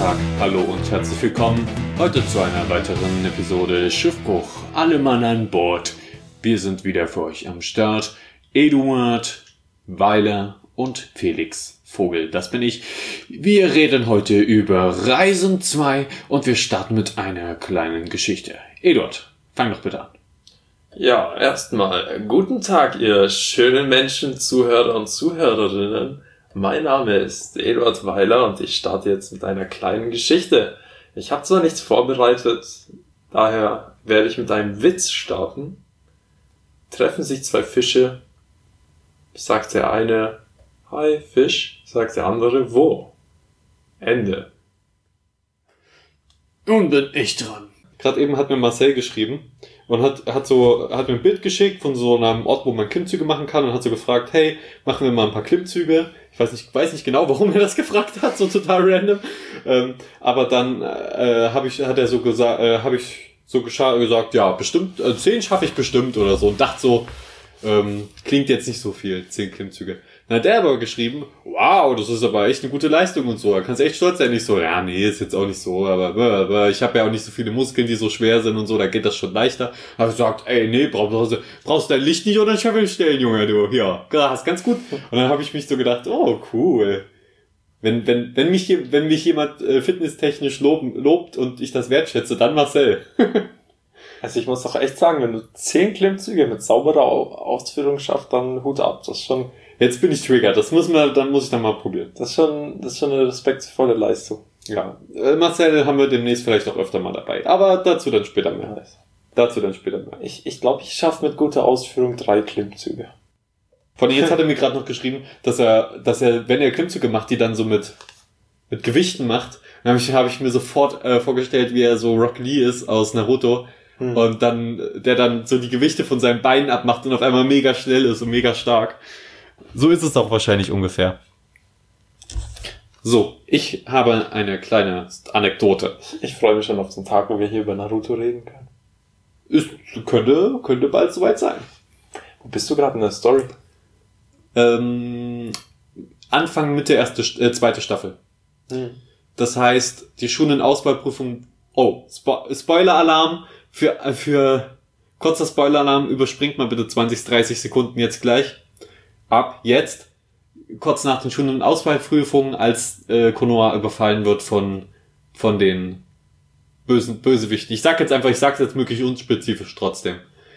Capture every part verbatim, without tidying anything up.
Tag, hallo und herzlich willkommen heute zu einer weiteren Episode Schiffbruch. Alle Mann an Bord. Wir sind wieder für euch am Start. Eduard, Weiler und Felix Vogel, das bin ich. Wir reden heute über Reisen zwei und wir starten mit einer kleinen Geschichte. Eduard, fang doch bitte an. Ja, erstmal guten Tag, ihr schönen Menschen, Zuhörer und Zuhörerinnen. Mein Name ist Eduard Weiler und ich starte jetzt mit einer kleinen Geschichte. Ich habe zwar nichts vorbereitet, daher werde ich mit einem Witz starten. Treffen sich zwei Fische, sagt der eine, hi Fisch, sagt der andere, wo? Ende. Nun bin ich dran. Gerade eben hat mir Marcel geschrieben und hat, hat so, hat mir ein Bild geschickt von so einem Ort, wo man Klimmzüge machen kann und hat so gefragt, hey, machen wir mal ein paar Klimmzüge. Ich weiß nicht, weiß nicht genau, warum er das gefragt hat, so total random. Ähm, aber dann äh, habe ich, hat er so gesagt, äh, habe ich so gescha- gesagt, ja, bestimmt, äh, zehn schaffe ich bestimmt oder so und dachte so, ähm, klingt jetzt nicht so viel, zehn Klimmzüge. Dann hat der aber geschrieben, wow, das ist aber echt eine gute Leistung und so, da kannst du echt stolz sein. Nicht so, ja, nee, ist jetzt auch nicht so, aber, aber ich habe ja auch nicht so viele Muskeln, die so schwer sind und so, da geht das schon leichter. Habe ich gesagt, ey, nee, brauchst du brauchst dein Licht nicht unter den Scheffel stellen, Junge, du, ja, krass, ganz gut. Und dann habe ich mich so gedacht, oh, cool. Wenn, wenn, wenn mich, wenn mich jemand äh, fitnesstechnisch loben, lobt und ich das wertschätze, dann Marcel. Also ich muss doch echt sagen, wenn du zehn Klimmzüge mit sauberer Ausführung schaffst, dann Hut ab, das ist schon... Jetzt bin ich triggert, das muss man, dann muss ich dann mal probieren. Das ist schon, das ist schon eine respektvolle Leistung. Ja, äh, Marcel haben wir demnächst vielleicht auch öfter mal dabei, aber dazu dann später mehr. Ja. Dazu dann später mehr. Ich, ich glaube, ich schaffe mit guter Ausführung drei Klimmzüge. Von jetzt hat er mir gerade noch geschrieben, dass er, dass er, wenn er Klimmzüge macht, die dann so mit, mit Gewichten macht, dann habe ich, hab ich mir sofort äh, vorgestellt, wie er so Rock Lee ist aus Naruto. Hm. Und dann, der dann so die Gewichte von seinen Beinen abmacht und auf einmal mega schnell ist und mega stark. So ist es auch wahrscheinlich ungefähr. So, ich habe eine kleine Anekdote. Ich freue mich schon auf den Tag, wo wir hier über Naruto reden können. Ist, könnte, könnte bald soweit sein. Wo bist du gerade in der Story? Ähm, Anfang, Mitte, erste, äh, zweite Staffel. Hm. Das heißt, die Schulen-Auswahlprüfung, oh, Spo- Spoiler-Alarm, für, für, kurzer Spoiler-Alarm, überspringt mal bitte zwanzig, dreißig Sekunden jetzt gleich. Ab jetzt, kurz nach den Schulen-Auswahlprüfungen, als äh, Konoha überfallen wird von von den bösen Bösewichten. Ich sag jetzt einfach, ich sag's jetzt möglich unspezifisch trotzdem.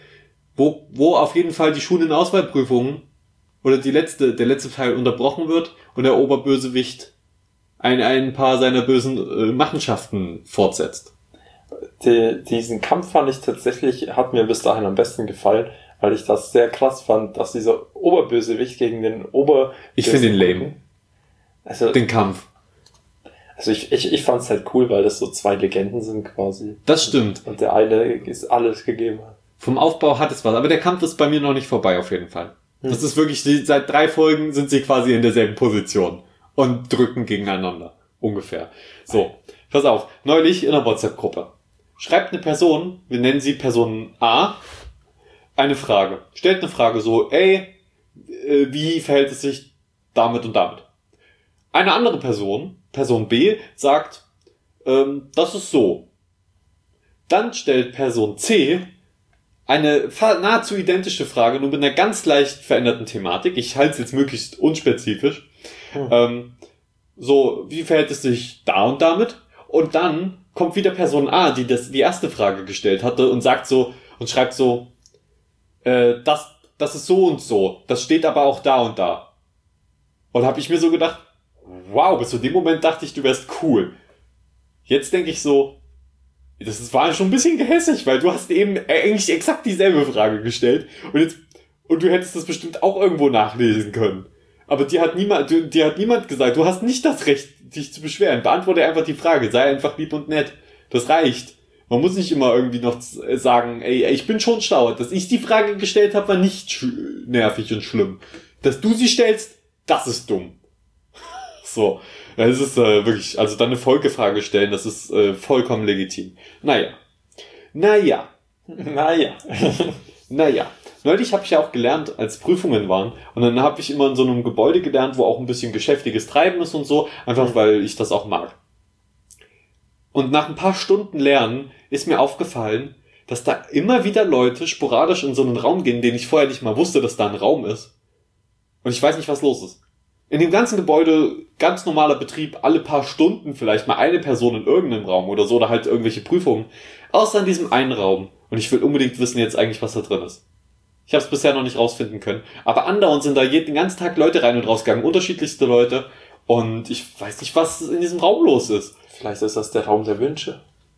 Wo wo auf jeden Fall die Schulen-Auswahlprüfungen oder die letzte der letzte Teil unterbrochen wird und der Oberbösewicht ein ein paar seiner bösen äh, Machenschaften fortsetzt. Die, diesen Kampf fand ich tatsächlich, hat mir bis dahin am besten gefallen, weil ich das sehr krass fand, dass dieser Oberbösewicht gegen den Ober... Ich finde den lame. Also, den Kampf. Also ich, ich, ich fand es halt cool, weil das so zwei Legenden sind quasi. Das stimmt. Und der eine ist alles gegeben hat. Vom Aufbau hat es was, aber der Kampf ist bei mir noch nicht vorbei auf jeden Fall. Hm. Das ist wirklich, seit drei Folgen sind sie quasi in derselben Position und drücken gegeneinander. Ungefähr. So, pass auf. Neulich in einer WhatsApp-Gruppe schreibt eine Person, wir nennen sie Person A, eine Frage. Stellt eine Frage so, ey, wie verhält es sich damit und damit? Eine andere Person, Person B, sagt, ähm, das ist so. Dann stellt Person C eine nahezu identische Frage, nur mit einer ganz leicht veränderten Thematik. Ich halte es jetzt möglichst unspezifisch. Hm. Ähm, so, wie verhält es sich da und damit? Und dann kommt wieder Person A, die das die erste Frage gestellt hatte und sagt so, und schreibt so, äh, das, das ist so und so, das steht aber auch da und da. Und habe ich mir so gedacht, wow, bis zu dem Moment dachte ich, du wärst cool. Jetzt denke ich so, das ist, war schon ein bisschen gehässig, weil du hast eben eigentlich exakt dieselbe Frage gestellt und jetzt, und du hättest das bestimmt auch irgendwo nachlesen können. Aber dir hat niemand, dir hat niemand gesagt, du hast nicht das Recht, dich zu beschweren. Beantworte einfach die Frage, sei einfach lieb und nett. Das reicht. Man muss nicht immer irgendwie noch sagen, ey, ich bin schon schlau. Dass ich die Frage gestellt habe, war nicht sch- nervig und schlimm. Dass du sie stellst, das ist dumm. So, das ist äh, wirklich, also dann eine Folgefrage stellen, das ist äh, vollkommen legitim. Naja. Naja. Naja. Naja. Neulich habe ich ja auch gelernt, als Prüfungen waren. Und dann habe ich immer in so einem Gebäude gelernt, wo auch ein bisschen geschäftiges Treiben ist und so. Einfach, weil ich das auch mag. Und nach ein paar Stunden Lernen ist mir aufgefallen, dass da immer wieder Leute sporadisch in so einen Raum gehen, den ich vorher nicht mal wusste, dass da ein Raum ist. Und ich weiß nicht, was los ist. In dem ganzen Gebäude, ganz normaler Betrieb, alle paar Stunden vielleicht mal eine Person in irgendeinem Raum oder so, oder halt irgendwelche Prüfungen. Außer in diesem einen Raum. Und ich will unbedingt wissen jetzt eigentlich, was da drin ist. Ich habe es bisher noch nicht rausfinden können. Aber andauernd sind da jeden ganzen Tag Leute rein und rausgegangen, unterschiedlichste Leute. Und ich weiß nicht, was in diesem Raum los ist. Vielleicht ist das der Raum der Wünsche.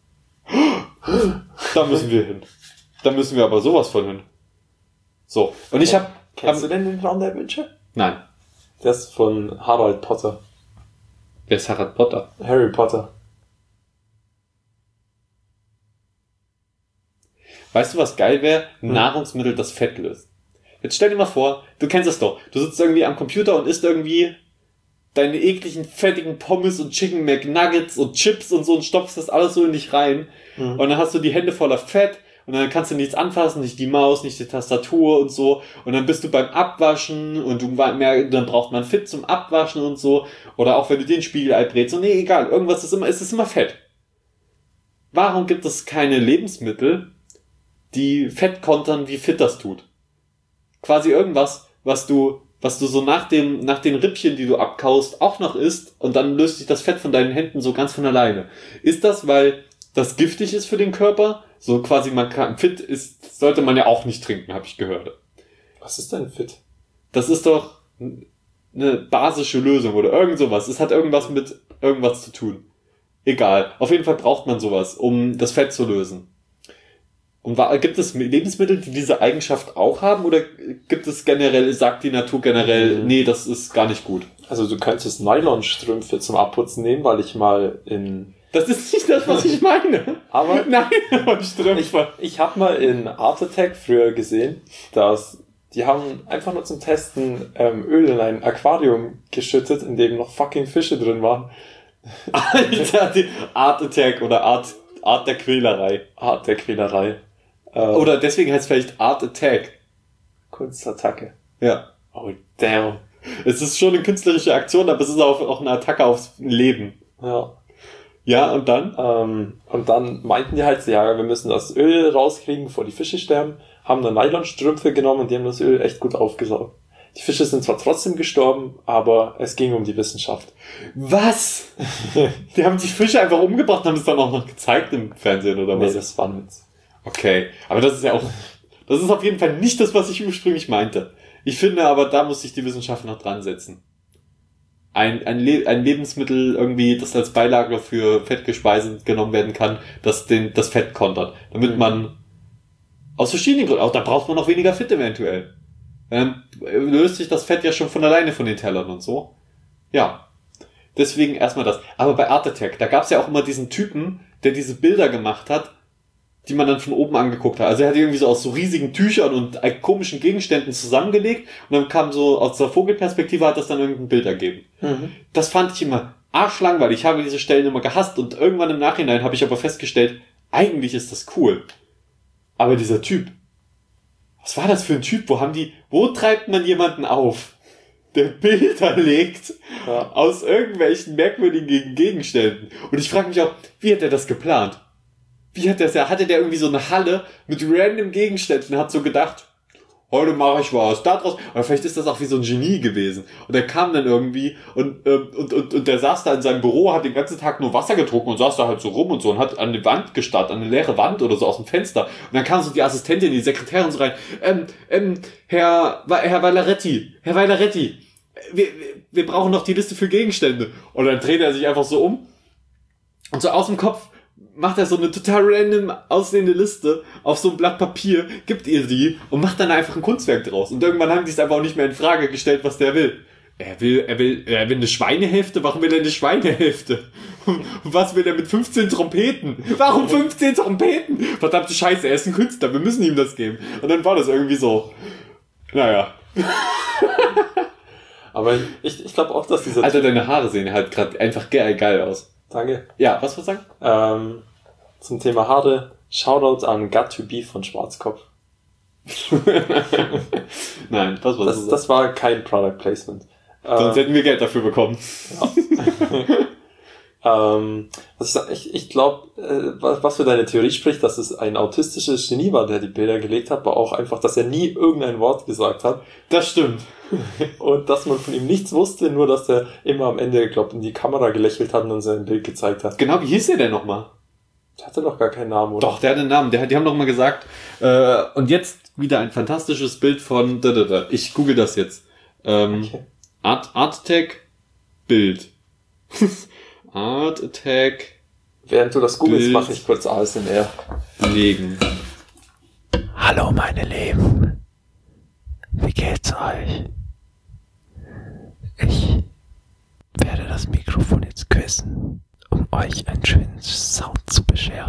Da müssen wir hin. Da müssen wir aber sowas von hin. So. Und ich habe... Kennst du denn den Raum der Wünsche? Nein. Der ist von Harald Potter. Wer ist Harald Potter? Harry Potter. Weißt du, was geil wäre? Ein hm. Nahrungsmittel, das Fett löst. Jetzt stell dir mal vor, du kennst es doch. Du sitzt irgendwie am Computer und isst irgendwie deine ekligen, fettigen Pommes und Chicken McNuggets und Chips und so und stopfst das alles so in dich rein. Mhm. Und dann hast du die Hände voller Fett und dann kannst du nichts anfassen, nicht die Maus, nicht die Tastatur und so. Und dann bist du beim Abwaschen und du mehr, dann braucht man Fit zum Abwaschen und so. Oder auch wenn du dir ein Spiegelei brätst. Und nee, egal, irgendwas ist immer, es ist immer Fett. Warum gibt es keine Lebensmittel, die Fett kontern, wie Fit das tut? Quasi irgendwas, was du was du so nach dem, nach den Rippchen, die du abkaust, auch noch isst und dann löst sich das Fett von deinen Händen so ganz von alleine. Ist das, weil das giftig ist für den Körper? So quasi, man kann, Fit ist, sollte man ja auch nicht trinken, habe ich gehört. Was ist denn Fit? Das ist doch eine basische Lösung oder irgend sowas. Es hat irgendwas mit irgendwas zu tun. Egal. Auf jeden Fall braucht man sowas, um das Fett zu lösen. Und war, gibt es Lebensmittel, die diese Eigenschaft auch haben? Oder gibt es generell, sagt die Natur generell, nee, das ist gar nicht gut? Also du könntest Nylonstrümpfe zum Abputzen nehmen, weil ich mal in... Das ist nicht das, was ich meine. Aber Nylonstrümpfe. Ich, ich habe mal in Art Attack früher gesehen, dass die haben einfach nur zum Testen ähm, Öl in ein Aquarium geschüttet, in dem noch fucking Fische drin waren. Alter, die Art Attack oder Art, Art der Quälerei. Art der Quälerei. Oder deswegen heißt es vielleicht Art Attack. Kunstattacke. Ja. Oh, damn. Es ist schon eine künstlerische Aktion, aber es ist auch, auch eine Attacke aufs Leben. Ja. Ja, und dann? Ähm, und dann meinten die halt, ja, wir müssen das Öl rauskriegen, bevor die Fische sterben. Haben dann Nylonstrümpfe genommen und die haben das Öl echt gut aufgesaugt. Die Fische sind zwar trotzdem gestorben, aber es ging um die Wissenschaft. Was? Die haben die Fische einfach umgebracht und haben es dann auch noch gezeigt im Fernsehen, oder was? Nee, das war ein Witz. Okay, aber das ist ja auch, das ist auf jeden Fall nicht das, was ich ursprünglich meinte. Ich finde aber, da muss sich die Wissenschaft noch dran setzen. Ein, ein, Le- ein Lebensmittel irgendwie, das als Beilage für fettige Speisen genommen werden kann, das den, das Fett kontert. Damit mhm. man, aus verschiedenen Gründen, auch da braucht man noch weniger Fett eventuell. Dann löst sich das Fett ja schon von alleine von den Tellern und so. Ja. Deswegen erstmal das. Aber bei Art Attack, da gab's ja auch immer diesen Typen, der diese Bilder gemacht hat, die man dann von oben angeguckt hat. Also er hat die irgendwie so aus so riesigen Tüchern und komischen Gegenständen zusammengelegt und dann kam so aus der Vogelperspektive, hat das dann irgendein Bild ergeben. Mhm. Das fand ich immer arschlangweilig. Ich habe diese Stellen immer gehasst und irgendwann im Nachhinein habe ich aber festgestellt, eigentlich ist das cool. Aber dieser Typ, was war das für ein Typ? Wo haben die, wo treibt man jemanden auf, der Bilder legt ja. aus irgendwelchen merkwürdigen Gegenständen? Und ich frage mich auch, wie hat er das geplant? Wie hat der das? Hatte der irgendwie so eine Halle mit random Gegenständen, hat so gedacht, heute mache ich was, da draus. Oder vielleicht ist das auch wie so ein Genie gewesen. Und er kam dann irgendwie und, ähm, und, und, und der saß da in seinem Büro, hat den ganzen Tag nur Wasser getrunken und saß da halt so rum und so und hat an die Wand gestarrt, an eine leere Wand oder so aus dem Fenster. Und dann kam so die Assistentin, die Sekretärin so rein, ähm, ähm, Herr, Herr Valeretti, Herr Valeretti, wir, wir brauchen noch die Liste für Gegenstände. Und dann dreht er sich einfach so um und so aus dem Kopf macht er so eine total random aussehende Liste auf so ein Blatt Papier, gibt ihr die und macht dann einfach ein Kunstwerk draus. Und irgendwann haben die es einfach auch nicht mehr in Frage gestellt, was der will. Er will, er will, er will eine Schweinehälfte? Warum will er eine Schweinehälfte? Und was will er mit fünfzehn Trompeten? Warum fünfzehn Trompeten? Verdammte Scheiße, er ist ein Künstler, wir müssen ihm das geben. Und dann war das irgendwie so, naja. Aber ich, ich glaube auch, dass dieser... Alter, deine Haare sehen halt gerade einfach geil, geil aus. Danke. Ja, was wolltest du sagen? Ähm, zum Thema Haare, Shoutout an Got to Be von Schwarzkopf. Nein, was war das? Das, das war kein Product Placement. Sonst äh, hätten wir Geld dafür bekommen. Ähm, was ich sag, ich, ich glaube, äh, was, was für deine Theorie spricht, dass es ein autistisches Genie war, der die Bilder gelegt hat, war auch einfach, dass er nie irgendein Wort gesagt hat. Das stimmt. Und dass man von ihm nichts wusste, nur dass er immer am Ende, glaube in die Kamera gelächelt hat und dann sein Bild gezeigt hat. Genau, wie hieß der denn nochmal? Der hatte doch gar keinen Namen, oder? Doch, der hat einen Namen. Der, die haben doch mal gesagt, äh, und jetzt wieder ein fantastisches Bild von, da, da, da. Ich google das jetzt. Ähm, Okay. Art, Art Attack Bild. Art Attack Während du das googelst, Bild. mache ich kurz A S M R. legen. Hallo meine Lieben, wie geht's euch? Ich werde das Mikrofon jetzt küssen, um euch einen schönen Sound zu bescheren.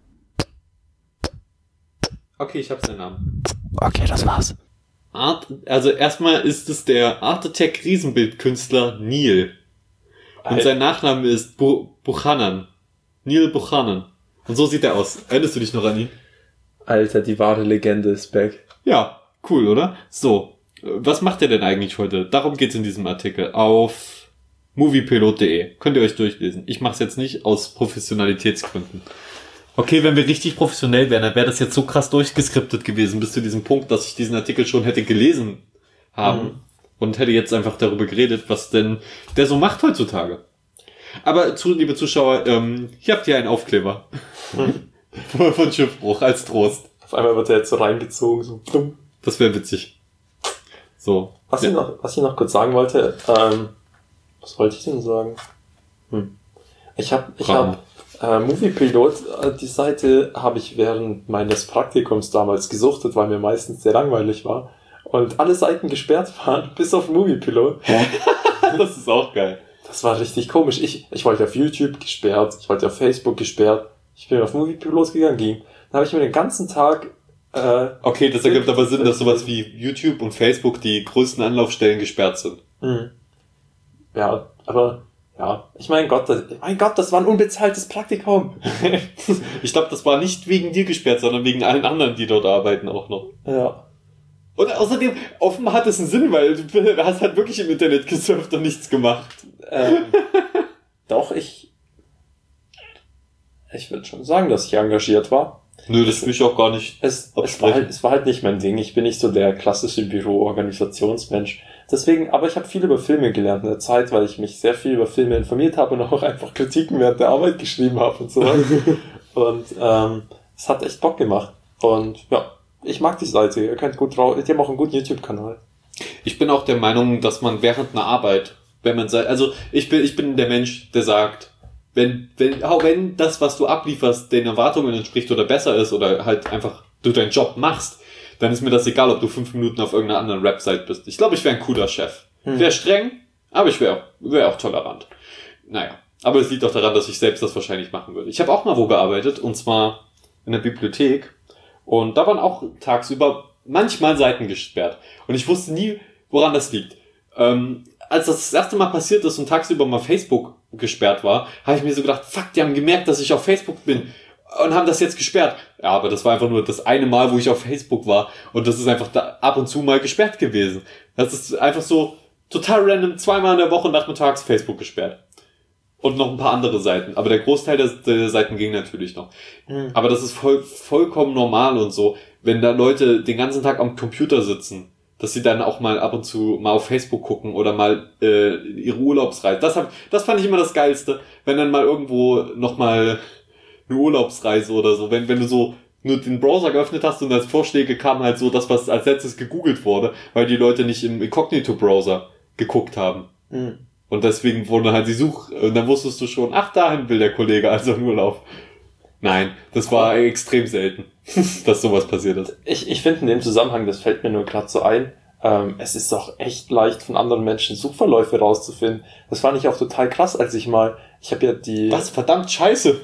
Okay, ich hab's den Namen. Okay, das war's. Art, also erstmal ist es der Art Attack Riesenbildkünstler Neil. Und sein Nachname ist Bu- Buchanan. Neil Buchanan. Und so sieht er aus. Erinnerst du dich noch an ihn? Alter, die wahre Legende ist back. Ja, cool, oder? So, was macht er denn eigentlich heute? Darum geht's in diesem Artikel auf moviepilot punkt de. Könnt ihr euch durchlesen. Ich mach's jetzt nicht aus Professionalitätsgründen. Okay, wenn wir richtig professionell wären, dann wäre das jetzt so krass durchgeskriptet gewesen bis zu diesem Punkt, dass ich diesen Artikel schon hätte gelesen haben mhm. und hätte jetzt einfach darüber geredet, was denn der so macht heutzutage. Aber zu, liebe Zuschauer, ähm, hier habt ihr einen Aufkleber mhm. von Schiffbruch als Trost. Auf einmal wird er jetzt so reingezogen, so dumm. Das wäre witzig. So. Was, ja. ich noch, was ich noch kurz sagen wollte, ähm, was wollte ich denn sagen? Hm. Ich habe, ich habe äh, Moviepilot, äh, die Seite habe ich während meines Praktikums damals gesuchtet, weil mir meistens sehr langweilig war und alle Seiten gesperrt waren, bis auf Moviepilot. Das ist auch geil. Das war richtig komisch. Ich, ich wollte auf YouTube gesperrt, ich wollte auf Facebook gesperrt, ich bin auf Moviepilot gegangen, ging. Dann habe ich mir den ganzen Tag äh, okay, das ergibt aber Sinn, dass sowas wie YouTube und Facebook die größten Anlaufstellen gesperrt sind. Mhm. Ja, aber ja, ich mein Gott, das, mein Gott, das war ein unbezahltes Praktikum. Ich glaube, das war nicht wegen dir gesperrt, sondern wegen allen anderen, die dort arbeiten auch noch. Ja. Und außerdem, offenbar hat es einen Sinn, weil du hast halt wirklich im Internet gesurft und nichts gemacht. Ähm, doch, ich ich würde schon sagen, dass ich engagiert war. Nö, das will ich auch gar nicht Es, es, war halt, es war halt nicht mein Ding. Ich bin nicht so der klassische Büro-Organisationsmensch. Deswegen, aber ich habe viel über Filme gelernt in der Zeit, weil ich mich sehr viel über Filme informiert habe und auch einfach Kritiken während der Arbeit geschrieben habe und so was. Und ähm, es hat echt Bock gemacht. Und ja, ich mag die Seite. Ihr könnt gut drauf. Die haben auch einen guten YouTube-Kanal. Ich bin auch der Meinung, dass man während einer Arbeit, wenn man sagt, also ich bin, ich bin der Mensch, der sagt, wenn, wenn, auch wenn das, was du ablieferst, den Erwartungen entspricht oder besser ist oder halt einfach du deinen Job machst, dann ist mir das egal, ob du fünf Minuten auf irgendeiner anderen Website bist. Ich glaube, ich wäre ein cooler Chef. Hm. Wäre streng, aber ich wäre wär auch tolerant. Naja, aber es liegt auch daran, dass ich selbst das wahrscheinlich machen würde. Ich habe auch mal wo gearbeitet, und zwar in der Bibliothek. Und da waren auch tagsüber manchmal Seiten gesperrt. Und ich wusste nie, woran das liegt. Ähm, als das das erste Mal passiert ist und tagsüber mal Facebook gesperrt war, habe ich mir so gedacht, fuck, die haben gemerkt, dass ich auf Facebook bin und haben das jetzt gesperrt. Ja, aber das war einfach nur das eine Mal, wo ich auf Facebook war, und das ist einfach da ab und zu mal gesperrt gewesen. Das ist einfach so total random, zweimal in der Woche nachmittags Facebook gesperrt. Und noch ein paar andere Seiten. Aber der Großteil der, der Seiten ging natürlich noch. Mhm. Aber das ist voll, vollkommen normal und so, wenn da Leute den ganzen Tag am Computer sitzen, dass sie dann auch mal ab und zu mal auf Facebook gucken oder mal äh, ihre Urlaubsreise. Das, hab, das fand ich immer das Geilste, wenn dann mal irgendwo noch mal eine Urlaubsreise oder so, wenn wenn du so nur den Browser geöffnet hast und als Vorschläge kam halt so das, was als letztes gegoogelt wurde, weil die Leute nicht im Incognito-Browser geguckt haben. Mhm. Und deswegen wurde halt die Such... Und dann wusstest du schon, ach, dahin will der Kollege also in Urlaub. Nein, das war extrem selten, dass sowas passiert ist. Ich, ich finde in dem Zusammenhang, das fällt mir nur gerade so ein, ähm, es ist doch echt leicht von anderen Menschen Suchverläufe rauszufinden. Das fand ich auch total krass, als ich mal... Ich habe ja die... Was? Verdammt scheiße!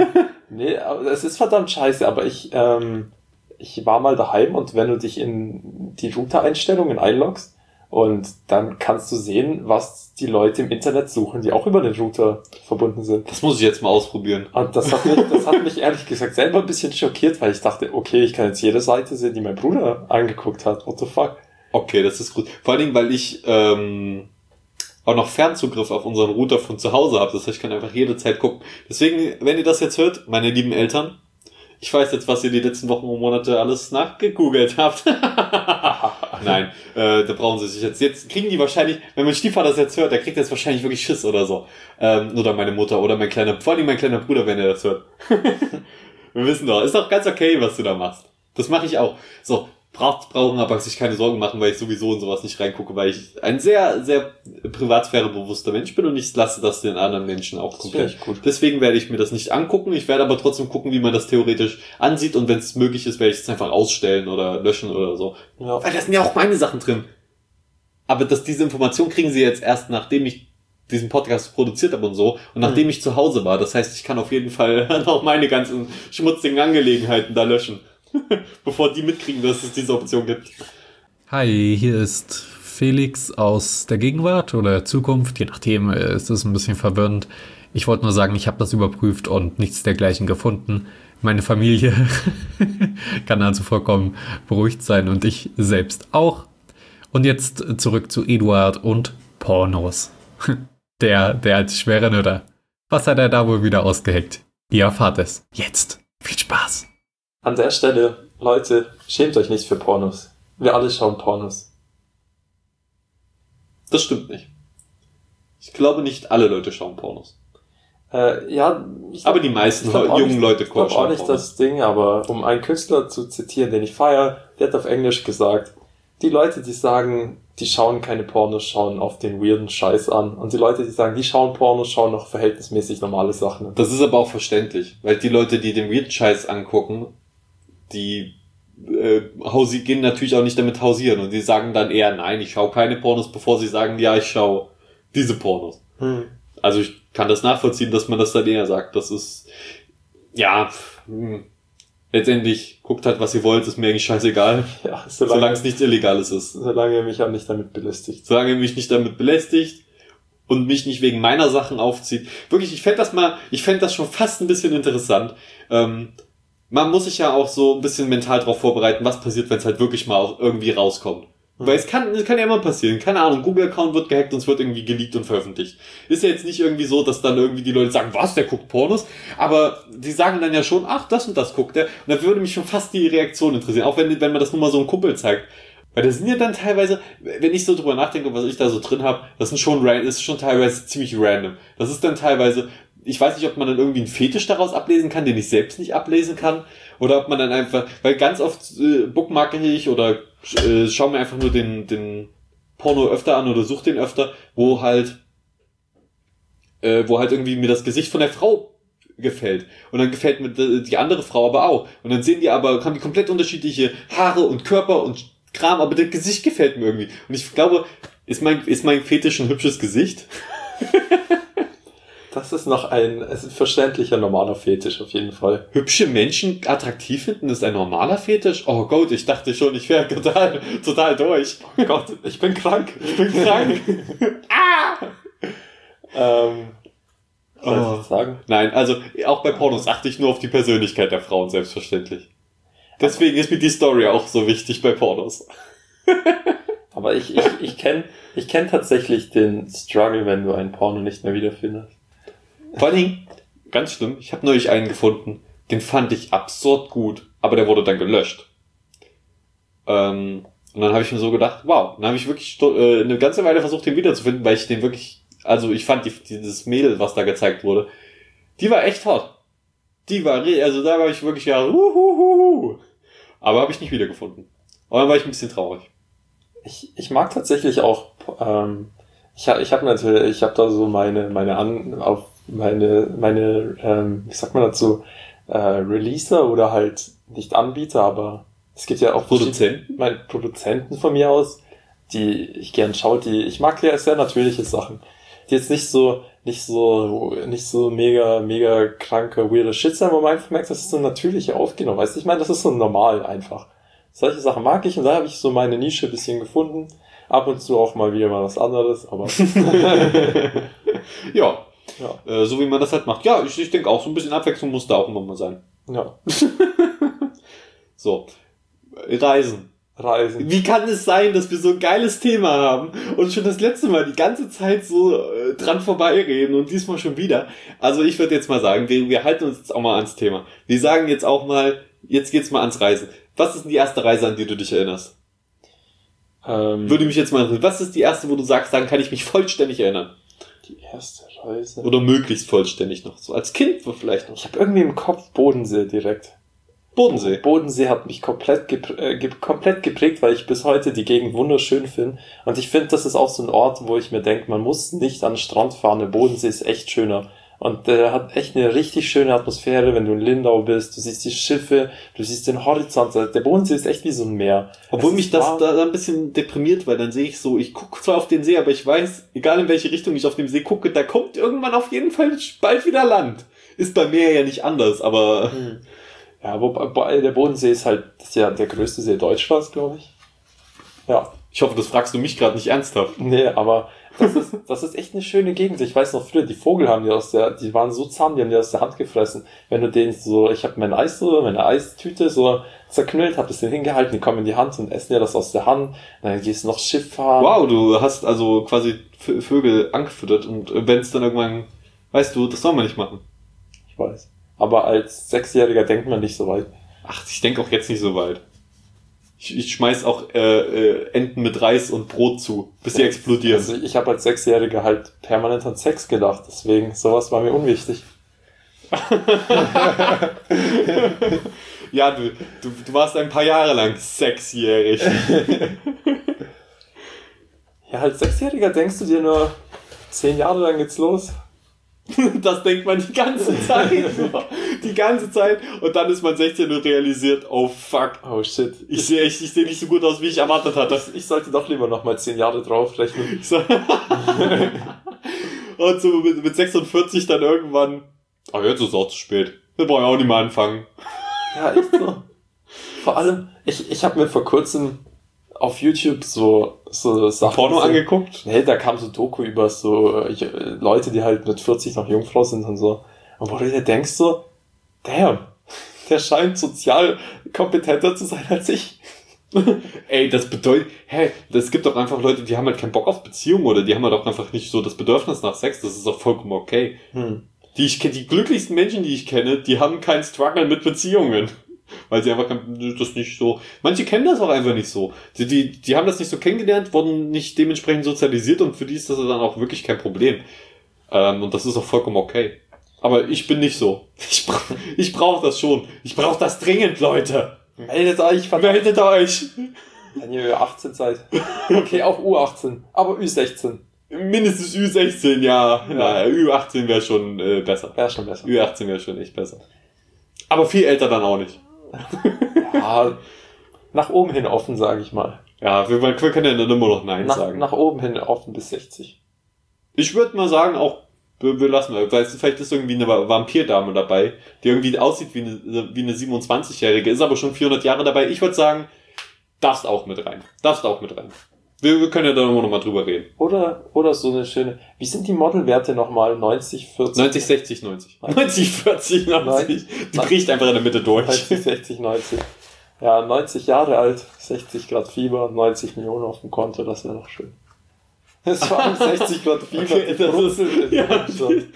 Nee, es ist verdammt scheiße, aber ich, ähm, ich war mal daheim, und wenn du dich in die Router-Einstellungen einloggst, und dann kannst du sehen, was die Leute im Internet suchen, die auch über den Router verbunden sind. Das muss ich jetzt mal ausprobieren. Und das hat mich, das hat mich ehrlich gesagt selber ein bisschen schockiert, weil ich dachte, okay, ich kann jetzt jede Seite sehen, die mein Bruder angeguckt hat. What the fuck? Okay, das ist gut. Vor allen Dingen, weil ich ähm, auch noch Fernzugriff auf unseren Router von zu Hause habe. Das heißt, ich kann einfach jederzeit gucken. Deswegen, wenn ihr das jetzt hört, meine lieben Eltern, ich weiß jetzt, was ihr die letzten Wochen und Monate alles nachgegoogelt habt. Nein, äh, da brauchen sie sich jetzt. Jetzt kriegen die wahrscheinlich, wenn mein Stiefvater das jetzt hört, der kriegt jetzt wahrscheinlich wirklich Schiss oder so. Ähm, oder meine Mutter oder mein kleiner, vor allem mein kleiner Bruder, wenn er das hört. Wir wissen doch, ist doch ganz okay, was du da machst. Das mache ich auch. So, braucht, brauchen aber sich keine Sorgen machen, weil ich sowieso in sowas nicht reingucke, weil ich ein sehr, sehr privatsphärebewusster Mensch bin und ich lasse das den anderen Menschen auch komplett. Gut. Deswegen werde ich mir das nicht angucken. Ich werde aber trotzdem gucken, wie man das theoretisch ansieht und wenn es möglich ist, werde ich es einfach ausstellen oder löschen oder so. Ja. Weil da sind ja auch meine Sachen drin. Aber dass diese Information kriegen sie jetzt erst, nachdem ich diesen Podcast produziert habe und so und nachdem mhm. ich zu Hause war. Das heißt, ich kann auf jeden Fall auch meine ganzen schmutzigen Angelegenheiten da löschen. Bevor die mitkriegen, dass es diese Option gibt. Hi, hier ist Felix aus der Gegenwart oder Zukunft. Je nachdem ist es ein bisschen verwirrend. Ich wollte nur sagen, ich habe das überprüft und nichts dergleichen gefunden. Meine Familie kann also vollkommen beruhigt sein und ich selbst auch. Und jetzt zurück zu Eduard und Pornos. Der, der alte schwere Nötter. Was hat er da wohl wieder ausgeheckt? Ihr erfahrt es. Jetzt. Viel Spaß. An der Stelle, Leute, schämt euch nicht für Pornos. Wir alle schauen Pornos. Das stimmt nicht. Ich glaube, nicht alle Leute schauen Pornos. Äh, ja, ich aber die meisten jungen nicht, Leute ich schauen Pornos. Ich glaube auch nicht das Ding, aber um einen Künstler zu zitieren, den ich feiere, der hat auf Englisch gesagt, die Leute, die sagen, die schauen keine Pornos, schauen auf den weirden Scheiß an. Und die Leute, die sagen, die schauen Pornos, schauen noch verhältnismäßig normale Sachen an. Das ist aber auch verständlich, weil die Leute, die den weirden Scheiß angucken, die äh, hausi- gehen natürlich auch nicht damit hausieren und die sagen dann eher, nein, ich schaue keine Pornos, bevor sie sagen, ja, ich schaue diese Pornos. Hm. Also ich kann das nachvollziehen, dass man das dann eher sagt. Das ist, ja, mh. letztendlich guckt halt, was ihr wollt, ist mir eigentlich scheißegal. Ja, solange, solange es nichts Illegales ist. Solange ihr mich auch nicht damit belästigt. Solange ihr mich nicht damit belästigt und mich nicht wegen meiner Sachen aufzieht. Wirklich, ich fände das mal, ich fände das schon fast ein bisschen interessant. Ähm, man muss sich ja auch so ein bisschen mental darauf vorbereiten, was passiert, wenn es halt wirklich mal auch irgendwie rauskommt. Mhm. Weil es kann, es kann ja immer passieren. Keine Ahnung, Google-Account wird gehackt und es wird irgendwie geleakt und veröffentlicht. Ist ja jetzt nicht irgendwie so, dass dann irgendwie die Leute sagen, was, der guckt Pornos? Aber die sagen dann ja schon, ach, das und das guckt der. Und da würde mich schon fast die Reaktion interessieren. Auch wenn, wenn man das nur mal so einem Kumpel zeigt. Weil das sind ja dann teilweise, wenn ich so drüber nachdenke, was ich da so drin habe, das sind schon, das ist schon teilweise ziemlich random. Das ist dann teilweise, ich weiß nicht, ob man dann irgendwie einen Fetisch daraus ablesen kann, den ich selbst nicht ablesen kann. Oder ob man dann einfach, weil ganz oft äh, bookmarke ich oder äh, schaue mir einfach nur den, den Porno öfter an oder suche den öfter, wo halt, äh, wo halt irgendwie mir das Gesicht von der Frau gefällt. Und dann gefällt mir die andere Frau aber auch. Und dann sehen die aber, haben die komplett unterschiedliche Haare und Körper und Kram, aber das Gesicht gefällt mir irgendwie. Und ich glaube, ist mein, ist mein Fetisch ein hübsches Gesicht? Das ist noch ein, es ist verständlicher normaler Fetisch auf jeden Fall. Hübsche Menschen attraktiv finden, ist ein normaler Fetisch? Oh Gott, ich dachte schon, ich wäre total, total durch. Oh Gott, ich bin krank. Ich bin krank. ah! Ähm, was soll ich jetzt sagen? Nein, also auch bei Pornos achte ich nur auf die Persönlichkeit der Frauen, selbstverständlich. Deswegen ist mir die Story auch so wichtig bei Pornos. Aber ich, ich, ich kenne ich kenn tatsächlich den Struggle, wenn du einen Porno nicht mehr wiederfindest. Vor allen Dingen, ganz schlimm, ich habe neulich einen gefunden, den fand ich absurd gut, aber der wurde dann gelöscht. Ähm, und dann habe ich mir so gedacht, wow, dann habe ich wirklich äh, eine ganze Weile versucht, den wiederzufinden, weil ich den wirklich, also ich fand die, dieses Mädel, was da gezeigt wurde, die war echt hot. Die war, also da war ich wirklich ja, uhuhuhu. Aber habe ich nicht wiedergefunden. Und dann war ich ein bisschen traurig. Ich, ich mag tatsächlich auch, ähm, ich, ich habe natürlich, ich habe da so meine, meine an, auf meine, meine, ähm, wie sagt man dazu, äh, Releaser oder halt nicht Anbieter, aber es gibt ja auch Produzenten, meine Produzenten von mir aus, die ich gern schaue, die, ich mag ja sehr natürliche Sachen, die jetzt nicht so, nicht so, nicht so mega, mega kranke, weirder Shit sein, wo man einfach merkt, das ist so natürlich aufgenommen, weißt du, ich meine, das ist so normal einfach. Solche Sachen mag ich und da habe ich so meine Nische ein bisschen gefunden, ab und zu auch mal wieder mal was anderes, aber ja. Ja. Äh, so wie man das halt macht. Ja, ich, ich denke auch, so ein bisschen Abwechslung muss da auch immer mal sein. Ja. So. Reisen. Reisen. Wie kann es sein, dass wir so ein geiles Thema haben und schon das letzte Mal die ganze Zeit so äh, dran vorbeireden und diesmal schon wieder? Also ich würde jetzt mal sagen, wir, wir halten uns jetzt auch mal ans Thema. Wir sagen jetzt auch mal, jetzt geht's mal ans Reisen. Was ist denn die erste Reise, an die du dich erinnerst? Ähm, Würde mich jetzt mal interessieren. Was ist die erste, wo du sagst, daran kann ich mich vollständig erinnern? Die erste Reise. Oder möglichst vollständig noch. So als Kind vielleicht noch. Ich habe irgendwie im Kopf Bodensee direkt. Bodensee. Bodensee hat mich komplett, gep- äh, ge- komplett geprägt, weil ich bis heute die Gegend wunderschön finde. Und ich finde, das ist auch so ein Ort, wo ich mir denke, man muss nicht an den Strand fahren. Der Bodensee ist echt schöner. Und der hat echt eine richtig schöne Atmosphäre, wenn du in Lindau bist. Du siehst die Schiffe, du siehst den Horizont. Der Bodensee ist echt wie so ein Meer. Obwohl Es mich ist das warm. da ein bisschen deprimiert, weil dann sehe ich so, ich gucke zwar auf den See, aber ich weiß, egal in welche Richtung ich auf dem See gucke, da kommt irgendwann auf jeden Fall bald wieder Land. Ist bei mir ja nicht anders, aber... Hm. Ja, wobei der Bodensee ist halt, das ist ja der größte See Deutschlands, glaube ich. Ja. Ich hoffe, das fragst du mich gerade nicht ernsthaft. Nee, aber das ist, das ist echt eine schöne Gegend. Ich weiß noch früher, die Vogel haben die aus der, die waren so zahm, die haben die aus der Hand gefressen. Wenn du denen so, ich habe mein Eis so, meine Eistüte so zerknüllt, hab das denen hingehalten, die kommen in die Hand und essen dir das aus der Hand. Dann gehst du noch Schiff fahren. Wow, du hast also quasi V- Vögel angefüttert und wenn es dann irgendwann, weißt du, das soll man nicht machen. Ich weiß. Aber als Sechsjähriger denkt man nicht so weit. Ach, ich denke auch jetzt nicht so weit. Ich, ich schmeiß auch äh, äh, Enten mit Reis und Brot zu, bis sie explodieren. Also ich habe als Sechsjähriger halt permanent an Sex gedacht, deswegen sowas war mir unwichtig. Ja, du, du, du warst ein paar Jahre lang sechsjährig. Ja, als Sechsjähriger denkst du dir nur, zehn Jahre lang geht's los. Das denkt man die ganze Zeit. Die ganze Zeit. Und dann ist man sechzehn und realisiert, oh fuck. Oh shit. Ich sehe ich, ich seh nicht so gut aus, wie ich erwartet hatte. Ich sollte doch lieber nochmal zehn Jahre draufrechnen. So. Und so mit, mit sechsundvierzig dann irgendwann, ah, jetzt ist es auch zu spät. Wir brauchen auch nicht mehr anfangen. Ja, echt so. Vor allem, ich, ich habe mir vor kurzem auf YouTube so, so Sachen Porno gesehen. angeguckt? Nee, da kam so Doku über so äh, Leute, die halt mit vierzig noch Jungfrau sind und so. Und wo du dir denkst so, damn, der scheint sozial kompetenter zu sein als ich. Ey, das bedeutet, hä, es gibt doch einfach Leute, die haben halt keinen Bock auf Beziehungen oder die haben halt auch einfach nicht so das Bedürfnis nach Sex. Das ist auch vollkommen okay. Hm. Die ich kenne, die glücklichsten Menschen, die ich kenne, die haben keinen Struggle mit Beziehungen. Weil sie einfach kein, das nicht so, manche kennen das auch einfach nicht so. Die, die, die haben das nicht so kennengelernt, wurden nicht dementsprechend sozialisiert und für die ist das dann auch wirklich kein Problem. Ähm, und das ist auch vollkommen okay. Aber ich bin nicht so. Ich, bra- ich brauche das schon. Ich brauche das dringend, Leute. Meldet euch, Meldet euch. wenn ihr achtzehn seid. Okay, auch U achtzehn, aber Ü sechzehn. Mindestens Ü sechzehn, ja. ja Ü achtzehn wäre schon äh, besser. Wäre schon besser. Ü achtzehn wäre schon echt besser. Aber viel älter dann auch nicht. Ja, nach oben hin offen, sage ich mal. Ja, wir, wir können ja dann immer noch Nein Nach, sagen. nach oben hin offen bis sechzig. Ich würde mal sagen, auch, wir, wir lassen mal, weil vielleicht ist irgendwie eine Vampirdame dabei, die irgendwie aussieht wie eine, wie eine siebenundzwanzigjährige, ist aber schon vierhundert Jahre dabei. Ich würde sagen, darfst auch mit rein. Darfst auch mit rein. Wir, wir können ja da immer noch mal drüber reden. Oder, oder so eine schöne, wie sind die Modelwerte nochmal? neunzig, vierzig? neunzig, sechzig, neunzig. neunzig, vierzig, neunzig. Die bricht einfach in der Mitte durch. neunzig, sechzig, neunzig. Ja, neunzig Jahre alt, sechzig Grad Fieber, neunzig Millionen auf dem Konto, das wäre doch schön. Es waren sechzig Grad Fieber, Okay, die das brutzelt ist- in ja. Deutschland.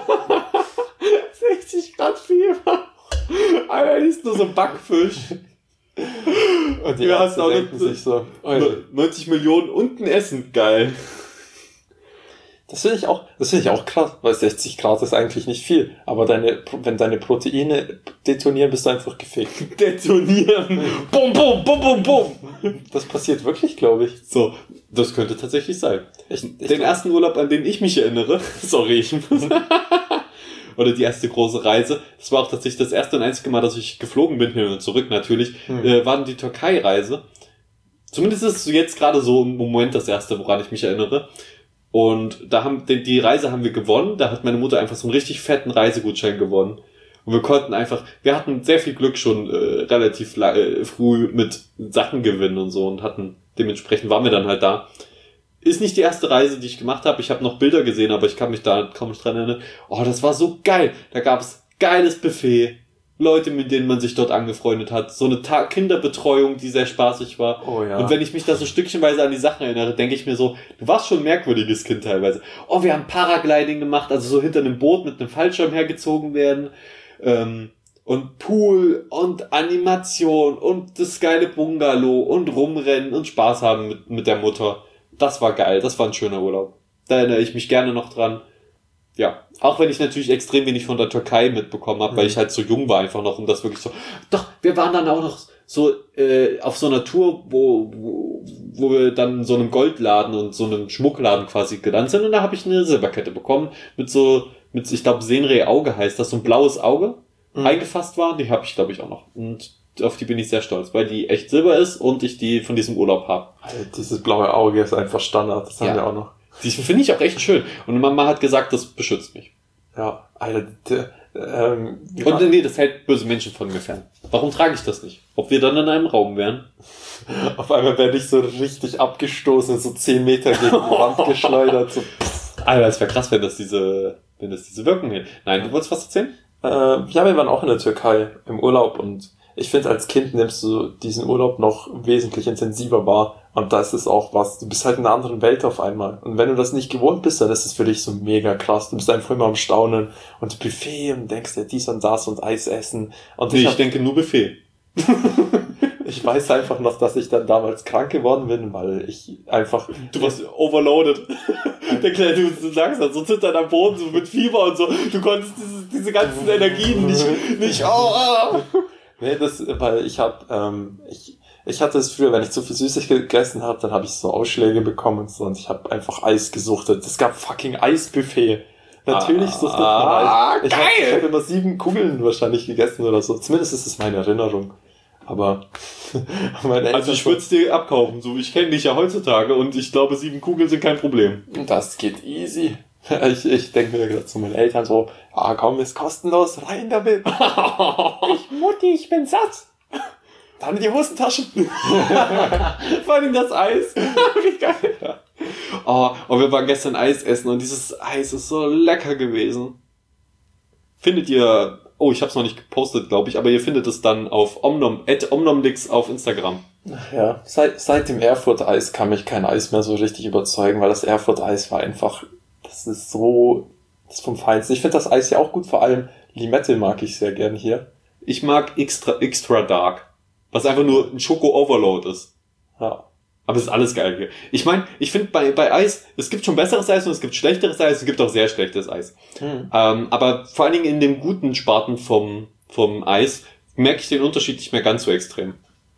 sechzig Grad Fieber. Alter, ist nur so ein Backfisch. Und die Ja, Ärzte hast auch denken nicht- sich so, Alter, neunzig Millionen und ein Essen. Geil. das finde ich auch, das finde ich auch krass, weil sechzig Grad ist eigentlich nicht viel, aber deine, wenn deine Proteine detonieren, bist du einfach gefickt. Detonieren. Bum, bum, bum, bum, bum. Das passiert wirklich, glaube ich. So, das könnte tatsächlich sein. Ich, ich Den ersten Urlaub, an den ich mich erinnere, sorry, ich muss, oder die erste große Reise, das war auch tatsächlich das erste und einzige Mal, dass ich geflogen bin, hin und zurück natürlich, Hm. äh, war die Türkei-Reise. Zumindest ist es jetzt gerade so im Moment das erste, woran ich mich erinnere. Und da haben, die, die Reise haben wir gewonnen, da hat meine Mutter einfach so einen richtig fetten Reisegutschein gewonnen. Und wir konnten einfach, wir hatten sehr viel Glück schon äh, relativ la- äh, früh mit Sachen gewinnen und so und hatten, dementsprechend waren wir dann halt da. Ist nicht die erste Reise, die ich gemacht habe. Ich habe noch Bilder gesehen, aber ich kann mich da kaum nicht dran erinnern. Oh, das war so geil. Da gab es geiles Buffet. Leute, mit denen man sich dort angefreundet hat, so eine Ta- Kinderbetreuung, die sehr spaßig war. Oh ja. Und wenn ich mich da so stückchenweise an die Sachen erinnere, denke ich mir so, du warst schon ein merkwürdiges Kind teilweise. Oh, wir haben Paragliding gemacht, also so hinter einem Boot mit einem Fallschirm hergezogen werden. Ähm, und Pool und Animation und das geile Bungalow und rumrennen und Spaß haben mit, mit der Mutter. Das war geil, das war ein schöner Urlaub. Da erinnere ich mich gerne noch dran. Ja, auch wenn ich natürlich extrem wenig von der Türkei mitbekommen habe, mhm. weil ich halt so jung war einfach noch, um das wirklich so... Doch, wir waren dann auch noch so äh, auf so einer Tour, wo, wo, wo wir dann in so einem Goldladen und so einem Schmuckladen quasi gelandet sind und da habe ich eine Silberkette bekommen mit so, mit ich glaube Senrei Auge heißt das, so ein blaues Auge mhm. eingefasst war. Die habe ich glaube ich auch noch und auf die bin ich sehr stolz, weil die echt Silber ist und ich die von diesem Urlaub habe. Also dieses blaue Auge ist einfach Standard, das haben ja. wir auch noch. Die finde ich auch echt schön. Und Mama hat gesagt, das beschützt mich. Ja, Alter, der, ähm, und nee, das hält böse Menschen von mir fern. Warum trage ich das nicht? Ob wir dann in einem Raum wären? Auf einmal werde ich so richtig abgestoßen, so zehn Meter gegen die Wand geschleudert. So. Alter, es wäre krass, wenn das diese, wenn das diese Wirkung hätte. Nein, du wolltest was erzählen? Äh, ja, wir waren auch in der Türkei im Urlaub und ich finde, als Kind nimmst du diesen Urlaub noch wesentlich intensiver wahr. Und das ist auch was, du bist halt in einer anderen Welt auf einmal. Und wenn du das nicht gewohnt bist, dann ist es für dich so mega krass. Du bist einfach immer am Staunen und Buffet und denkst dir dies und das und Eis essen. Und nee, ich, ich hab, denke nur Buffet. Ich weiß einfach noch, dass ich dann damals krank geworden bin, weil ich einfach... Du warst overloaded. Der Kleine, du, du lagst da so zittern am Boden, so mit Fieber und so. Du konntest diese, diese ganzen Energien nicht... nicht oh, oh. Nee, das, weil ich hab, ähm, ich, ich hatte es früher, wenn ich zu viel süßig gegessen habe, dann habe ich so Ausschläge bekommen und so und ich habe einfach Eis gesuchtet. Es gab fucking Eisbuffet. Natürlich suchtet man ah, Eis. Ich habe hab immer sieben Kugeln wahrscheinlich gegessen oder so. Zumindest ist es meine Erinnerung. Aber meine Eltern, also ich würde es dir abkaufen. So, ich kenne dich ja heutzutage und ich glaube, sieben Kugeln sind kein Problem. Das geht easy. Ich, ich denke mir gerade zu meinen Eltern so, ah komm, ist kostenlos, rein damit. Ich, Mutti, ich bin satt. Dann in die Hosentaschen. Vor allem das Eis. Wie geil. Oh, und wir waren gestern Eis essen und dieses Eis ist so lecker gewesen. Findet ihr, oh, ich hab's noch nicht gepostet, glaube ich, aber ihr findet es dann auf Omnom, at Omnomdix auf Instagram. Ja, seit, seit dem Erfurt-Eis kann mich kein Eis mehr so richtig überzeugen, weil das Erfurt-Eis war einfach... Das ist so, das ist vom Feinsten. Ich finde das Eis ja auch gut, vor allem Limette mag ich sehr gern hier. Ich mag extra, extra dark, was einfach nur ein Schoko-Overload ist. Ja. Aber es ist alles geil hier. Ich meine, ich finde bei, bei Eis, es gibt schon besseres Eis und es gibt schlechteres Eis, es gibt auch sehr schlechtes Eis. Hm. Ähm, aber vor allen Dingen in den guten Sparten vom, vom Eis merke ich den Unterschied nicht mehr ganz so extrem.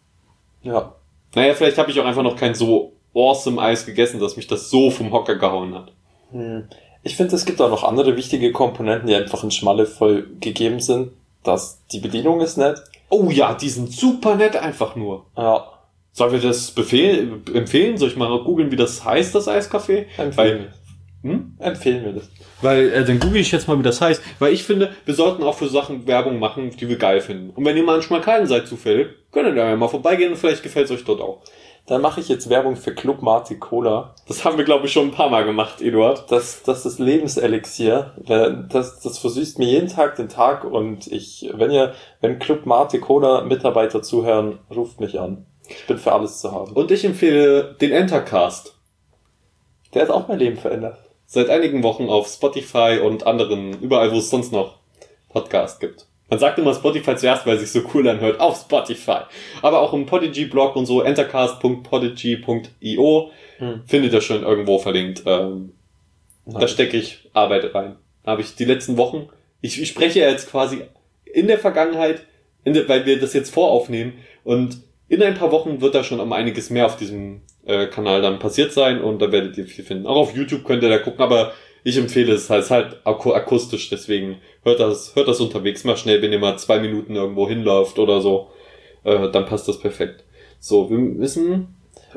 Ja. Naja, vielleicht habe ich auch einfach noch kein so awesome Eis gegessen, dass mich das so vom Hocker gehauen hat. Ich finde, es gibt auch noch andere wichtige Komponenten, die einfach in Schmalle voll gegeben sind. Das, die Bedienung ist nett. Oh ja, die sind super nett einfach nur. Ja. Sollen wir das befehl, empfehlen? Soll ich mal googeln, wie das heißt, das Eiscafé? Empfehlen wir. Hm? Empfehlen wir das. Weil, äh, dann google ich jetzt mal, wie das heißt. Weil ich finde, wir sollten auch für Sachen Werbung machen, die wir geil finden. Und wenn ihr mal in Schmalkalden seid zufällig, könnt ihr da ja mal vorbeigehen und vielleicht gefällt es euch dort auch. Dann mache ich jetzt Werbung für Club Mate Cola. Das haben wir, glaube ich, schon ein paar Mal gemacht, Eduard. Das, das ist Lebenselixier. Das, das versüßt mir jeden Tag den Tag und ich, wenn ihr, wenn Club Mate Cola Mitarbeiter zuhören, ruft mich an. Ich bin für alles zu haben. Und ich empfehle den Entercast. Der hat auch mein Leben verändert. Seit einigen Wochen auf Spotify und anderen, überall, wo es sonst noch Podcasts gibt. Man sagt immer Spotify zuerst, weil es sich so cool anhört, auf Spotify. Aber auch im Podigy-Blog und so, entercast punkt podigy punkt io, hm. findet ihr schon irgendwo verlinkt. Ähm, da stecke ich Arbeit rein. Da habe ich die letzten Wochen, ich, ich spreche jetzt quasi in der Vergangenheit, in der, weil wir das jetzt voraufnehmen, und in ein paar Wochen wird da schon um einiges mehr auf diesem äh, Kanal dann passiert sein und da werdet ihr viel finden. Auch auf YouTube könnt ihr da gucken, aber ich empfehle es, es ist halt akustisch, deswegen hört das, hört das unterwegs mal schnell, wenn ihr mal zwei Minuten irgendwo hinläuft oder so, äh, dann passt das perfekt. So, wir müssen,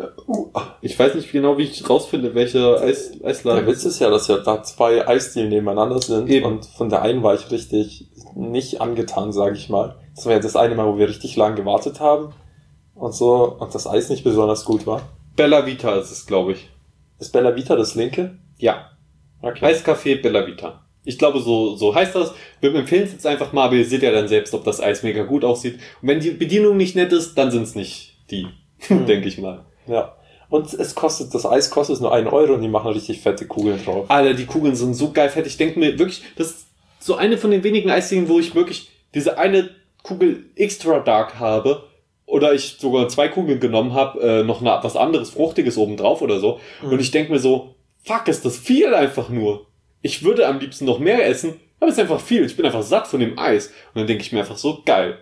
ich weiß nicht genau, wie ich rausfinde, welche Eis, Eisladen. Der Witz ist ja, dass ja da zwei Eisdielen nebeneinander sind. Eben. Und von der einen war ich richtig nicht angetan, sage ich mal. Das war ja das eine Mal, wo wir richtig lang gewartet haben und so, und das Eis nicht besonders gut war. Bella Vita ist es, glaube ich. Ist Bella Vita das linke? Ja. Okay. Eiscafé Bella Vita. Ich glaube, so, so heißt das. Wir empfehlen es jetzt einfach mal, aber ihr seht ja dann selbst, ob das Eis mega gut aussieht. Und wenn die Bedienung nicht nett ist, dann sind es nicht die, hm. denke ich mal. Ja. Und es kostet, das Eis kostet nur einen Euro und die machen richtig fette Kugeln drauf. Alter, die Kugeln sind so geil fett. Ich denke mir wirklich, das ist so eine von den wenigen Eisdielen, wo ich wirklich diese eine Kugel extra dark habe. Oder ich sogar zwei Kugeln genommen habe, äh, noch eine, was anderes, Fruchtiges obendrauf oder so. Mhm. Und ich denke mir so, fuck, ist das viel einfach nur. Ich würde am liebsten noch mehr essen, aber es ist einfach viel. Ich bin einfach satt von dem Eis. Und dann denke ich mir einfach so, geil.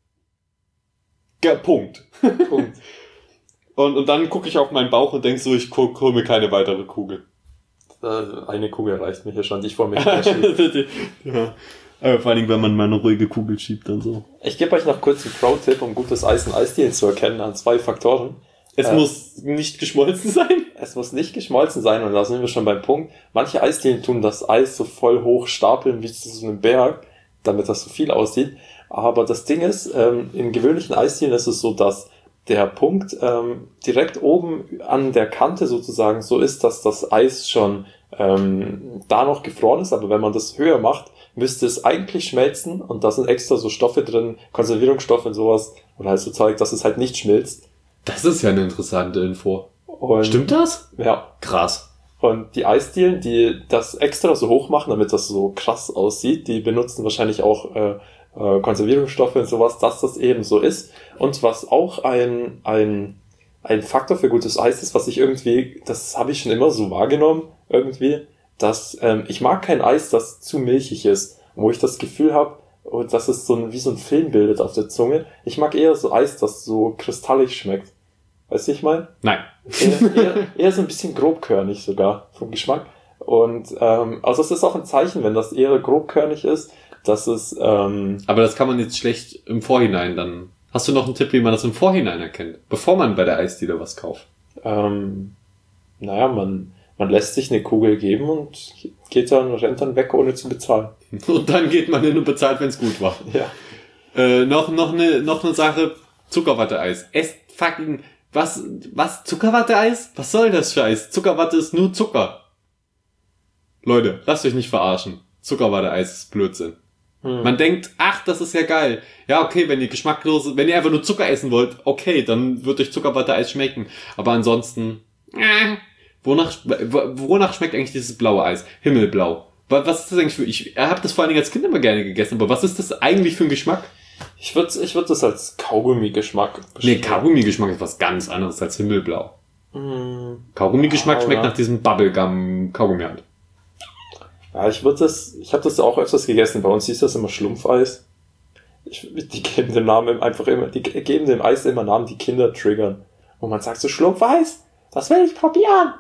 Ge- Punkt. Punkt. und, und dann gucke ich auf meinen Bauch und denke so, ich hole hol mir keine weitere Kugel. Eine Kugel reicht mir hier schon. Ich vor mir nicht ja. Aber vor allem, wenn man mal eine ruhige Kugel schiebt und so. Ich gebe euch noch kurz einen Pro-Tipp, um gutes Eis in Eisdielen zu erkennen, an zwei Faktoren. Es äh, muss nicht geschmolzen sein. Es muss nicht geschmolzen sein, und da sind wir schon beim Punkt. Manche Eisdielen tun das Eis so voll hoch stapeln wie zu so einem Berg, damit das so viel aussieht. Aber das Ding ist, ähm, in gewöhnlichen Eisdielen ist es so, dass der Punkt ähm, direkt oben an der Kante sozusagen so ist, dass das Eis schon ähm, da noch gefroren ist. Aber wenn man das höher macht, müsste es eigentlich schmelzen, und da sind extra so Stoffe drin, Konservierungsstoffe und sowas, und halt so Zeug, dass es halt nicht schmilzt. Das ist ja eine interessante Info. Und stimmt das? Ja. Krass. Und die Eisdielen, die das extra so hoch machen, damit das so krass aussieht, die benutzen wahrscheinlich auch äh, äh, Konservierungsstoffe und sowas, dass das eben so ist. Und was auch ein, ein, ein Faktor für gutes Eis ist, was ich irgendwie, das habe ich schon immer so wahrgenommen, irgendwie, dass ähm, ich mag kein Eis, das zu milchig ist, wo ich das Gefühl habe, dass es so ein, wie so ein Film bildet auf der Zunge. Ich mag eher so Eis, das so kristallig schmeckt. Weißt du, ich meine? Nein. Eher, eher, eher so ein bisschen grobkörnig sogar vom Geschmack. Und ähm, also es ist auch ein Zeichen, wenn das eher grobkörnig ist, dass es... Ähm, Aber das kann man jetzt schlecht im Vorhinein dann... Hast du noch einen Tipp, wie man das im Vorhinein erkennt? Bevor man bei der Eisdiele was kauft? Ähm, naja, man... Man lässt sich eine Kugel geben und geht dann, rennt dann weg, ohne zu bezahlen. Und dann geht man hin und bezahlt, wenn es gut war. Ja. Äh, noch, noch eine, noch eine Sache. Zuckerwatte-Eis. Esst fucking, was, was? Zuckerwatte-Eis? Was soll das für Eis? Zuckerwatte ist nur Zucker. Leute, lasst euch nicht verarschen. Zuckerwatte-Eis ist Blödsinn. Hm. Man denkt, ach, das ist ja geil. Ja, okay, wenn ihr geschmacklose, wenn ihr einfach nur Zucker essen wollt, okay, dann wird euch Zuckerwatte-Eis schmecken. Aber ansonsten, äh, Wonach, wonach schmeckt eigentlich dieses blaue Eis? Himmelblau. Was ist das eigentlich für... Ich habe das vor allen Dingen als Kind immer gerne gegessen, aber was ist das eigentlich für ein Geschmack? Ich würde ich würd das als Kaugummi-Geschmack beschreiben. Nee, Kaugummi-Geschmack ist was ganz anderes als Himmelblau. Mm, Kaugummi-Geschmack ja, schmeckt ja. nach diesem Bubblegum-Kaugummi halt. Ja, ich würde das... Ich habe das auch öfters gegessen. Bei uns hieß das immer Schlumpfeis. Ich, die geben dem Namen einfach immer... Die geben dem Eis immer Namen, die Kinder triggern. Und man sagt so, Schlumpfeis? Das will ich probieren.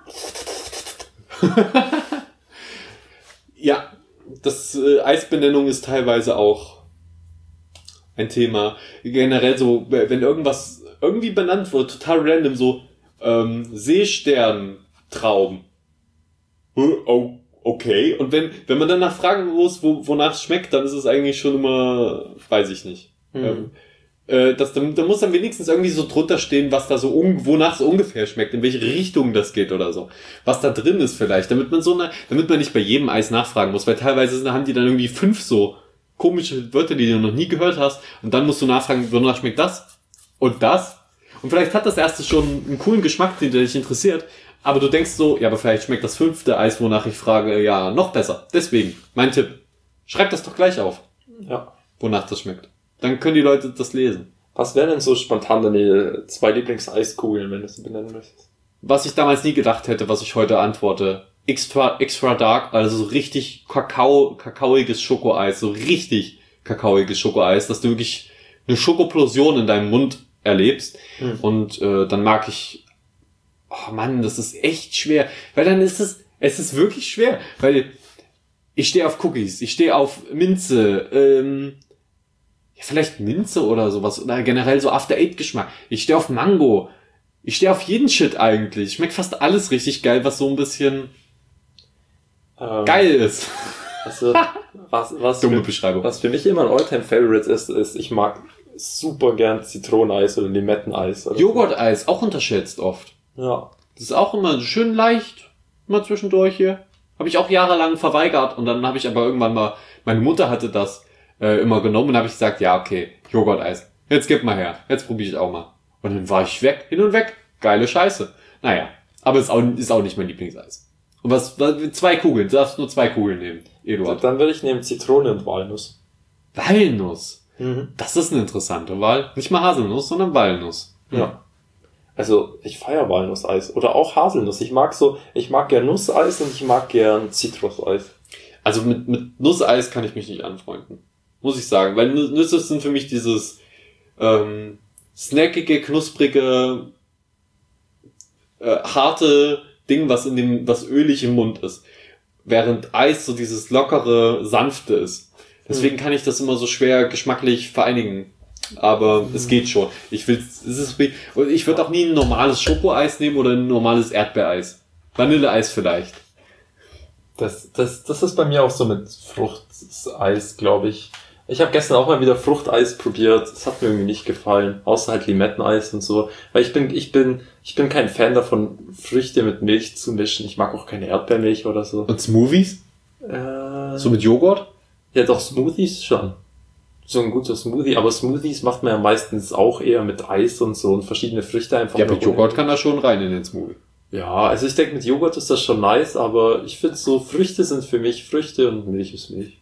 Ja, das äh, Eisbenennung ist teilweise auch ein Thema. Generell so, wenn irgendwas irgendwie benannt wird, total random, so ähm, Seesterntrauben. Oh, okay. Und wenn wenn man danach fragen muss, wo, wonach es schmeckt, dann ist es eigentlich schon immer, weiß ich nicht. Mhm. Ähm, Das, da, da muss dann wenigstens irgendwie so drunter stehen, was da so, um, wonach es ungefähr schmeckt, in welche Richtung das geht oder so. Was da drin ist vielleicht, damit man so eine, damit man nicht bei jedem Eis nachfragen muss, weil teilweise haben die dann irgendwie fünf so komische Wörter, die du noch nie gehört hast, und dann musst du nachfragen, wonach schmeckt das und das. Und vielleicht hat das erste schon einen coolen Geschmack, den dich interessiert, aber du denkst so, ja, aber vielleicht schmeckt das fünfte Eis, wonach ich frage, ja, noch besser. Deswegen, mein Tipp, schreib das doch gleich auf, ja, wonach das schmeckt. Dann können die Leute das lesen. Was wären denn so spontan deine zwei Lieblings-Eiskugeln, wenn du sie benennen möchtest? Was ich damals nie gedacht hätte, was ich heute antworte. Extra, extra dark, also so richtig Kakao, kakaoiges Schokoeis, so richtig kakaoiges Schokoeis, dass du wirklich eine Schokoplosion in deinem Mund erlebst. Hm. Und äh, dann mag ich, oh Mann, das ist echt schwer, weil dann ist es, es ist wirklich schwer, weil ich stehe auf Cookies, ich stehe auf Minze, ähm, vielleicht Minze oder sowas, oder generell so After-Eight-Geschmack. Ich stehe auf Mango. Ich stehe auf jeden Shit eigentlich. Schmeckt fast alles richtig geil, was so ein bisschen ähm, geil ist. Also, was, was, Dumme für, Beschreibung. Was für mich immer ein All-Time-Favorite ist, ist, ich mag super gern Zitroneneis oder Limetteneis. Oder Joghurt-Eis, auch unterschätzt oft. Ja. Das ist auch immer schön leicht, mal zwischendurch hier. Habe ich auch jahrelang verweigert und dann habe ich aber irgendwann mal, meine Mutter hatte das äh, immer genommen und habe ich gesagt, ja okay, Joghurt-Eis, jetzt gib mal her, jetzt probiere ich auch mal. Und dann war ich weg, hin und weg, geile Scheiße. Naja, aber ist auch, ist auch nicht mein Lieblingseis. Und was, was zwei Kugeln, du darfst nur zwei Kugeln nehmen, Eduard. Dann würde ich nehmen Zitrone und Walnuss. Walnuss? Mhm. Das ist eine interessante Wahl. Nicht mal Haselnuss, sondern Walnuss. Ja. Also, ich feiere Walnusseis. Oder auch Haselnuss. Ich mag so, ich mag gern Nusseis und ich mag gern Zitruseis. Also mit, mit Nusseis kann ich mich nicht anfreunden. Muss ich sagen. Weil Nüsse sind für mich dieses ähm, snackige, knusprige, äh, harte Ding, was in dem, was ölig im Mund ist. Während Eis so dieses lockere, sanfte ist. Deswegen kann ich das immer so schwer geschmacklich vereinigen. Aber es geht schon. Ich will, es ist, ich würde auch nie ein normales Schokoeis nehmen oder ein normales Erdbeereis. Vanilleeis vielleicht. Das, das, das ist bei mir auch so mit Fruchteis, glaube ich. Ich habe gestern auch mal wieder Fruchteis probiert. Das hat mir irgendwie nicht gefallen. Außer halt Limetteneis und so. Weil ich bin, ich bin, ich bin kein Fan davon, Früchte mit Milch zu mischen. Ich mag auch keine Erdbeermilch oder so. Und Smoothies? Äh, So mit Joghurt? Ja, doch, Smoothies schon. So ein guter Smoothie, aber Smoothies macht man ja meistens auch eher mit Eis und so und verschiedene Früchte einfach. Ja, mit Joghurt kann da schon rein in den Smoothie. Ja, also ich denke, mit Joghurt ist das schon nice, aber ich finde so, Früchte sind für mich Früchte und Milch ist Milch.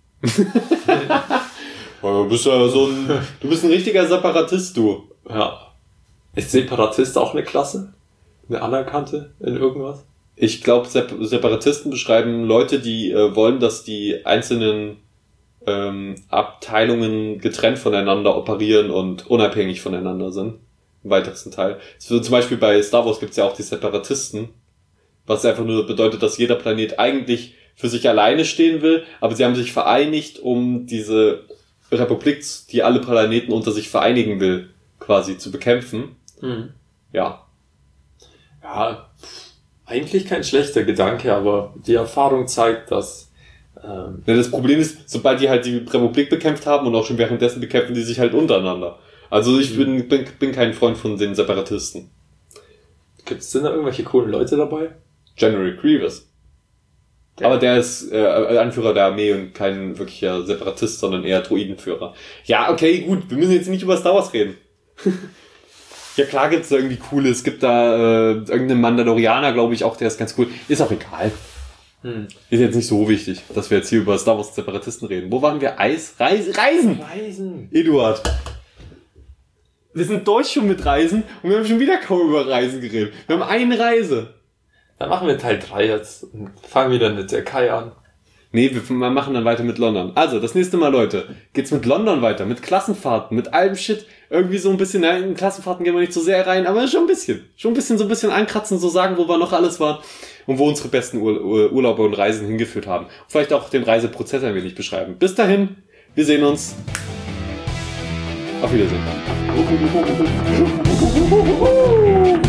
Du bist ja so ein, du bist ein richtiger Separatist, du. Ja. Ist Separatist auch eine Klasse? Eine anerkannte in irgendwas? Ich glaube, Sep- Separatisten beschreiben Leute, die äh, wollen, dass die einzelnen ähm, Abteilungen getrennt voneinander operieren und unabhängig voneinander sind. Im weitesten Teil. So, zum Beispiel bei Star Wars gibt's ja auch die Separatisten, was einfach nur bedeutet, dass jeder Planet eigentlich für sich alleine stehen will, aber sie haben sich vereinigt, um diese Republik, die alle Planeten unter sich vereinigen will, quasi zu bekämpfen. Mhm. Ja. Ja, eigentlich kein schlechter Gedanke, aber die Erfahrung zeigt, dass ähm, Ja, das Problem ist, sobald die halt die Republik bekämpft haben und auch schon währenddessen bekämpfen die sich halt untereinander. Also ich bin, bin, bin kein Freund von den Separatisten. gibt's denn da irgendwelche coolen Leute dabei? General Grievous. Ja. Aber der ist äh, Anführer der Armee und kein wirklicher Separatist, sondern eher Droidenführer. Ja, okay, gut, wir müssen jetzt nicht über Star Wars reden. Ja, klar gibt's da irgendwie coole. Es gibt da äh, irgendeinen Mandalorianer, glaube ich, auch, der ist ganz cool. Ist auch egal. Hm. Ist jetzt nicht so wichtig, dass wir jetzt hier über Star Wars Separatisten reden. Wo waren wir? Eis? Reis, Reisen! Reisen. Eduard. Wir sind durch schon mit Reisen und wir haben schon wieder kaum über Reisen geredet. Wir haben eine Reise. Dann machen wir Teil drei jetzt und fangen wieder in der Türkei an. Nee, wir machen dann weiter mit London. Also, das nächste Mal, Leute, geht's mit London weiter, mit Klassenfahrten, mit allem Shit. Irgendwie so ein bisschen, na, in Klassenfahrten gehen wir nicht so sehr rein, aber schon ein bisschen. Schon ein bisschen, so ein bisschen ankratzen, so sagen, wo wir noch alles waren und wo unsere besten Ur- Ur- Urlaube und Reisen hingeführt haben. Und vielleicht auch den Reiseprozess ein wenig beschreiben. Bis dahin, wir sehen uns. Auf Wiedersehen.